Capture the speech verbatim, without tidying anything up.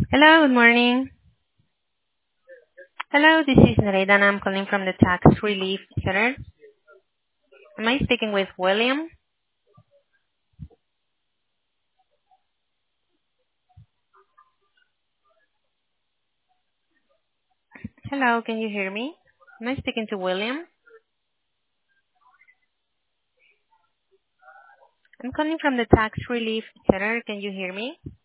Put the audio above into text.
Hello, good morning. Hello, this is Nereida and I'm calling from the Tax Relief Center. Am I speaking with William? Hello, can you hear me? Am I speaking to William? I'm calling from the Tax Relief Center. Can you hear me?